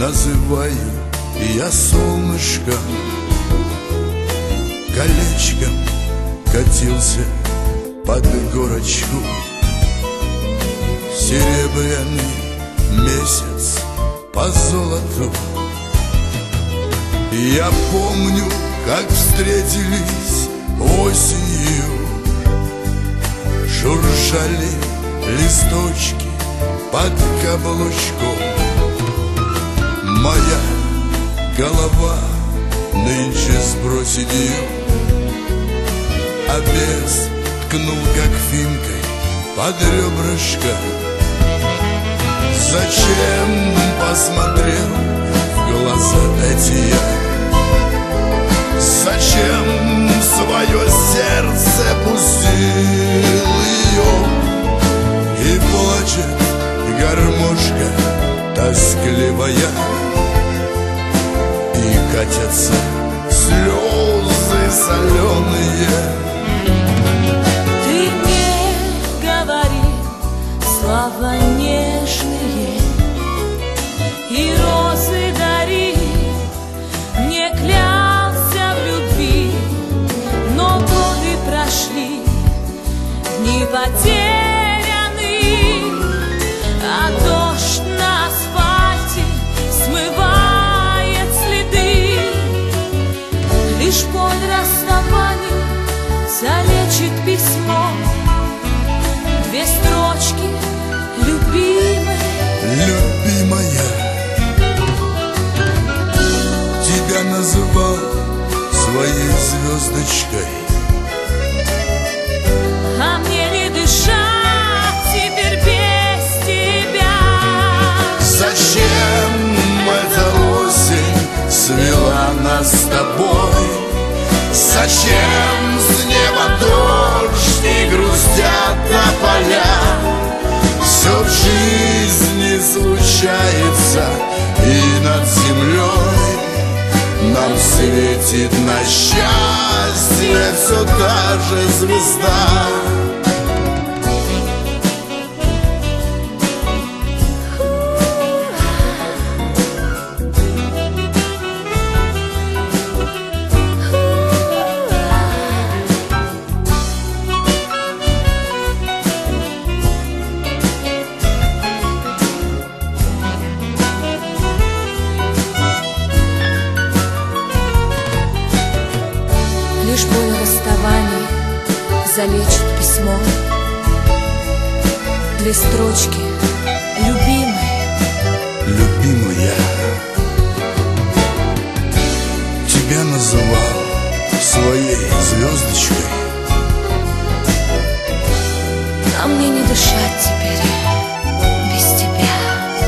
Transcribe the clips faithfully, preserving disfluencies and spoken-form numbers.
называю я солнышком. Колечком катился под горочку серебряный месяц по золоту. Я помню, как встретились осенью, шуршали листочки под каблучком. Моя голова нынче сбросит ее, а бес ткнул, как финкой, под ребрышко. Зачем посмотрел в глаза эти я? Зачем свое сердце пустил ее? И плачет гармошка тоскливая, и катятся слезы соленые. Ты не говори слова нежные и розы дари, не клялся в любви, но годы прошли, дни потеряны, а дождь на асфальте смывает следы. Лишь боль расставания залечит письмо, две строчки, любимая. Любимая, тебя называл своей звездочкой, А мне не дышать теперь без тебя. зачем эта осень свела нас с тобой? Зачем с неба дождь и грустят тополя? Все в жизни случается, и над землей нам светит на счастье все та же звезда. Лишь боль расставаний залечит письмо, две строчки, любимая. Любимая, тебя называл своей звездочкой, А мне не дышать теперь без тебя.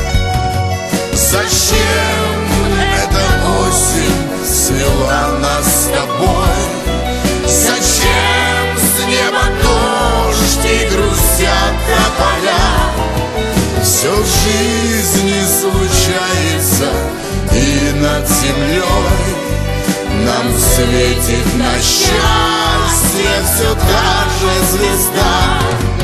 зачем эта осень свела нас с тобой? Зачем с неба дождь и грустят тополя? Все в жизни случается, и над землей нам светит на счастье все та же звезда.